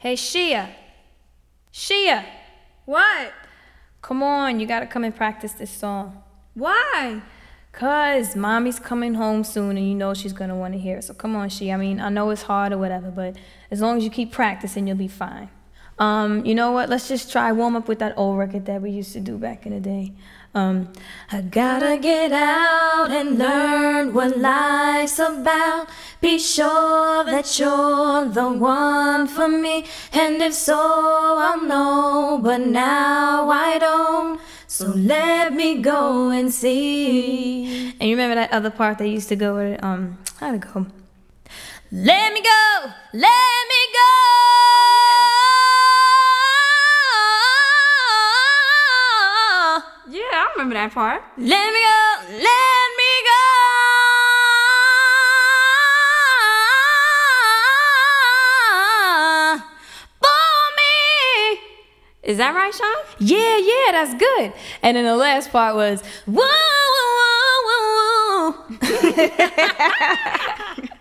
Hey, Shia. Shia. What? Come on, you gotta come and practice this song. Why? 'Cause mommy's coming home soon and you know she's gonna wanna hear it. So come on, Shia. I mean, I know it's hard or whatever, but as long as you keep practicing, you'll be fine. You know what? Let's just try warm up with that old record that we used to do back in the day. I gotta get out and learn what life's about. Be sure that you're the one for me. And if so, I'll know, but now I don't. So let me go and see. And you remember that other part that used to go with how'd it go? Let me go, let me go. Yeah, I remember that part. Let me go, let me go. For me. Is that right, Sean? Yeah, that's good. And then the last part was whoa, whoa, whoa, whoa, whoa.